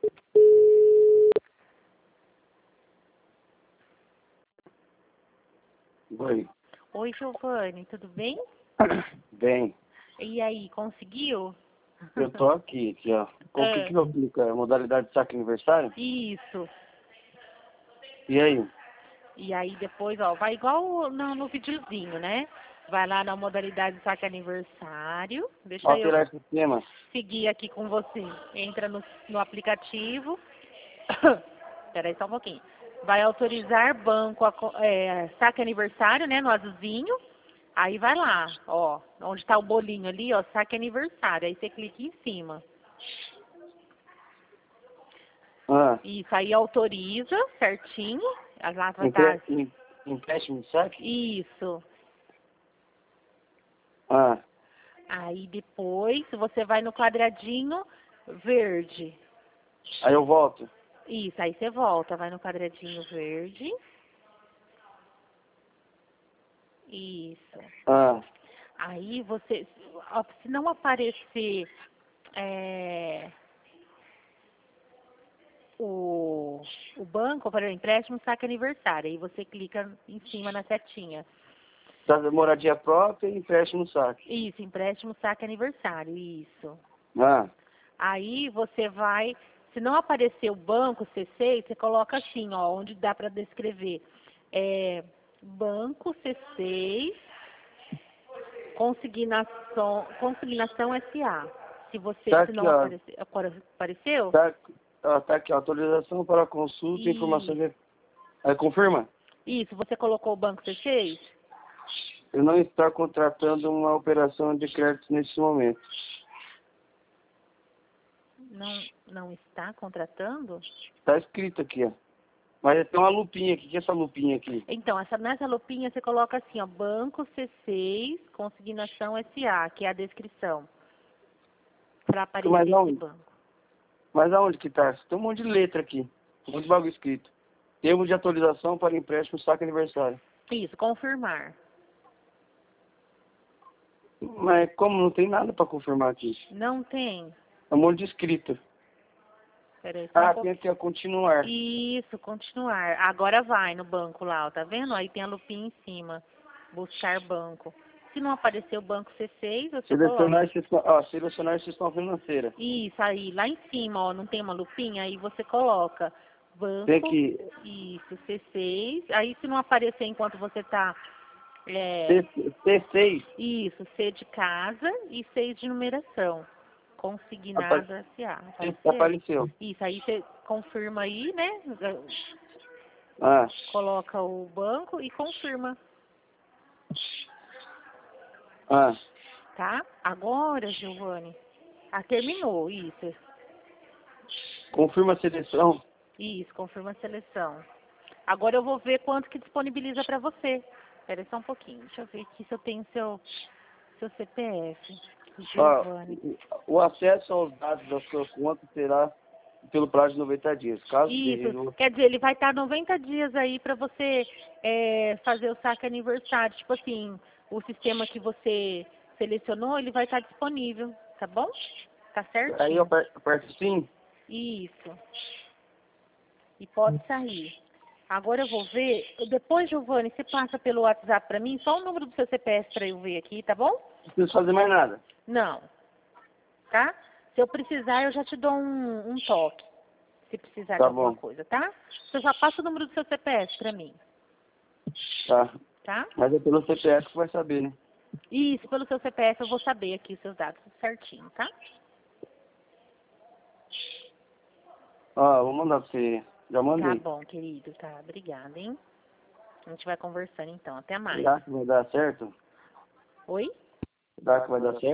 Oi. Oi, Giovanni, tudo bem? Bem, E aí, conseguiu? eu tô aqui, ó. Com o que eu aplico? A modalidade de saque aniversário? Isso. E aí? E aí depois, ó, vai igual no videozinho, né? Vai lá na modalidade saque aniversário. Deixa eu Alterar esse sistema? seguir aqui com você. Entra no aplicativo. Peraí só um pouquinho. Vai autorizar banco, saque aniversário, né? No azulzinho. Aí vai lá, ó. Onde está o bolinho ali, ó, saque aniversário. Aí você clica em cima. Ah, Isso, aí autoriza certinho. Lá vai estar. empréstimo de saque? Isso. Ah, Aí depois você vai no quadradinho verde. aí eu volto. Isso, aí você volta, vai no quadradinho verde. Isso. Ah, Aí você, ó, se não aparecer o banco para o empréstimo, saque aniversário. Aí você clica em cima na setinha. da moradia própria e empréstimo no saque. Isso, empréstimo, saque aniversário, isso. Ah, Aí você vai, se não aparecer o banco C6, você coloca assim, ó, onde dá para descrever. Banco C6, consignação SA. Se você, tá se aqui, não ó. aparecer, apareceu? Tá aqui, ó. Autorização para consulta e informação de... Aí confirma? Isso, você colocou o banco C6? Eu não estou contratando uma operação de crédito nesse momento. Não está contratando? Tá escrito aqui, ó. Mas tem uma lupinha aqui. O que é essa lupinha aqui? Então, nessa lupinha você coloca assim, ó, banco C6, consignação SA, que é a descrição. Para aparecer esse banco. Mas aonde que tá? Tem um monte de letra aqui. Um monte de bagulho escrito. Termo de atualização para empréstimo saque aniversário. Isso, confirmar. Mas como não tem nada para confirmar aqui? Não tem? É um monte de escrito. Peraí, Tem aqui a continuar. Isso, continuar. Agora vai no banco lá, ó, tá vendo? Aí tem a lupinha em cima. Buscar banco. Se não aparecer o banco C6, você coloca. Selecionar instituição financeira. Isso, aí, lá em cima, ó, não tem uma lupinha? Aí você coloca banco, Tem que... isso, C6. Aí se não aparecer enquanto você tá... C6. Isso, C de casa e 6 de numeração. Consignado SA. Apareceu. Isso, aí você confirma aí, né? Ah, Coloca o banco e confirma, ah. tá? Agora, Giovanni, terminou, isso. Confirma a seleção. Isso, confirma a seleção. Agora eu vou ver quanto que disponibiliza para você. Espera só um pouquinho, deixa eu ver aqui se eu tenho seu CPF. Giovanni. O acesso aos dados da sua conta será pelo prazo de 90 dias. Caso Isso, quer dizer, ele vai estar 90 dias aí para você fazer o saque aniversário. Tipo assim, o sistema que você selecionou, ele vai estar disponível, tá bom? Tá certinho? Aí eu aperto sim. Isso. E pode sair. Agora eu vou ver. Depois, Giovanni, você passa pelo WhatsApp para mim, só o número do seu CPF para eu ver aqui, tá bom? Não preciso fazer mais nada. Não. Tá? Se eu precisar, eu já te dou um toque. Se precisar de alguma coisa, tá? Você já passa o número do seu CPF para mim. Tá. Tá? Mas é pelo CPF que vai saber, né? Isso, pelo seu CPF eu vou saber aqui os seus dados certinho, tá? Vou mandar pra você. Já mandei. Tá bom, querido, tá. Obrigada, hein? A gente vai conversando então. Até mais. Será que vai dar certo? Oi? Será que vai dar certo?